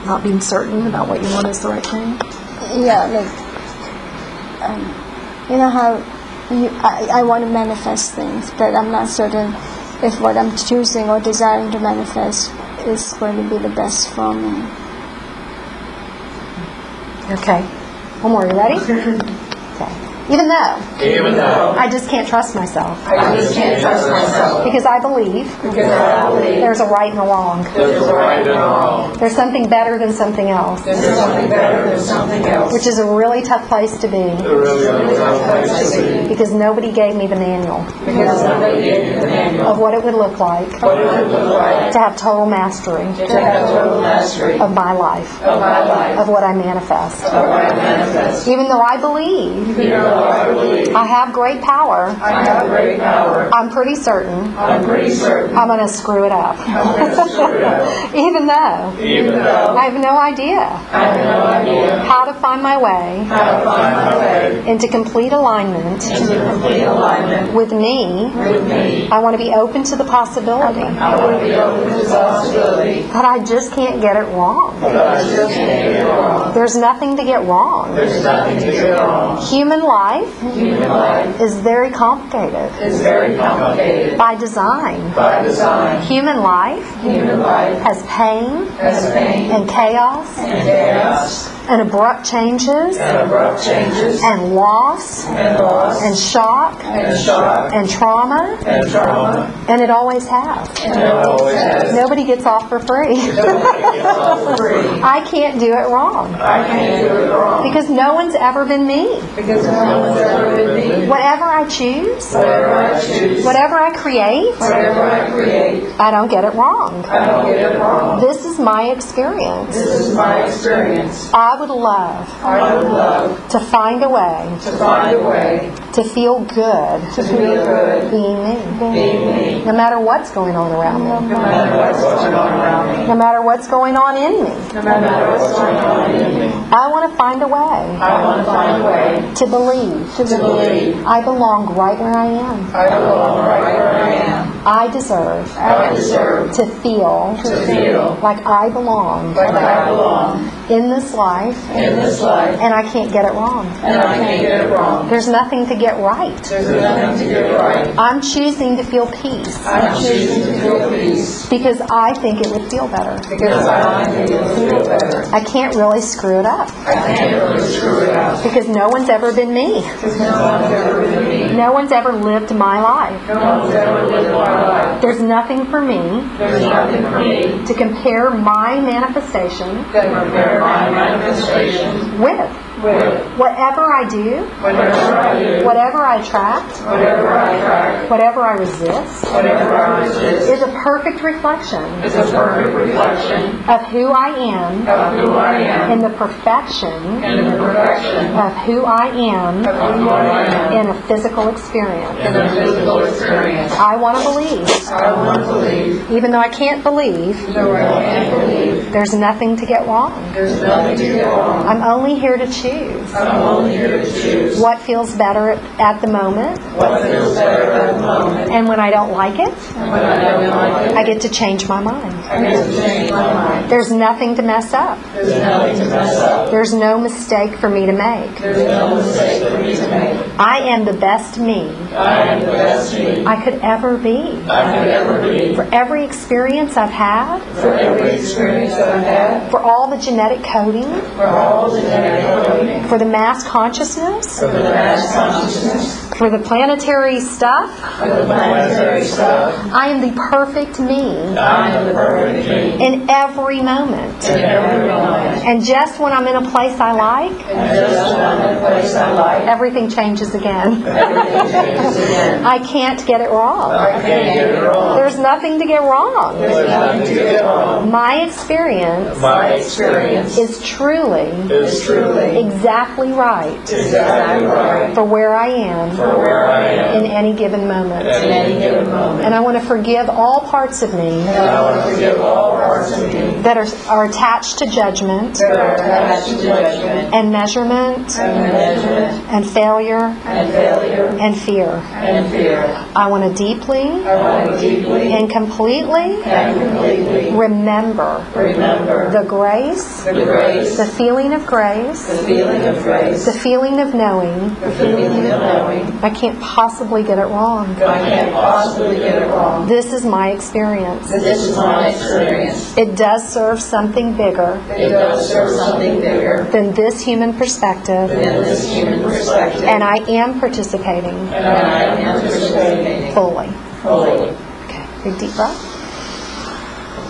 Not being certain about what you want is the right thing? Yeah, like, you know how I want to manifest things, but I'm not certain if what I'm choosing or desiring to manifest is going to be the best for me. Okay. One more. You ready? Okay. Even though I just can't trust myself. Because I believe there's a right and a wrong. There's something better than something else. Which is a really tough place to be. Because nobody gave me the manual of what it would look like to have total mastery of my life, of what I manifest. Even though I believe I have great power, I'm pretty certain I'm going to screw it up. Even though I have no idea how to find my way into complete alignment with me. I want to be open to the possibility that I just can't get it wrong. There's nothing to get wrong. Human life is very complicated. By design. Human life has pain and chaos and abrupt changes and loss and shock and trauma, and it always has. Nobody gets off for free. I can't do it wrong. Because no one's ever been me. Whatever I choose, whatever I create, I don't get it wrong. This is my experience. I would love to find a way to feel good being me. No matter what's going on around me. No matter what's going on in me. I want to find a way to believe I belong right where I am. I deserve to feel like I belong in this life, and I can't get it wrong. There's nothing to get right. I'm choosing to feel peace because I think it would feel better. I can't really screw it up because no one's ever been me. No one's ever lived my life. There's nothing for me to compare my manifestation with. Whatever I do, whatever I attract, whatever I resist, is a perfect reflection of who I am in the perfection of who I am in a physical experience. I want to believe, even though I can't believe, there's nothing to get wrong. I'm only here to choose what feels better at the moment. And when I don't like it, I get to change my mind. There's nothing to mess up. There's no mistake for me to make. I am the best me I could ever be. For every experience I've had, for all the genetic coding, for the mass consciousness, for the planetary stuff, I am the perfect me in every moment. And just when I'm in a place I like, everything changes again. I can't get it wrong. There's nothing to get wrong. My experience is truly exactly right for where I am in any given moment. And I want to forgive all parts of me that are attached to judgment and measurement and failure and fear. I want to deeply and completely remember the grace, the feeling of grace, the feeling of knowing I can't possibly get it wrong. This is my experience. It does serve something bigger than this human perspective, and I am participating fully. Okay, big deep breath.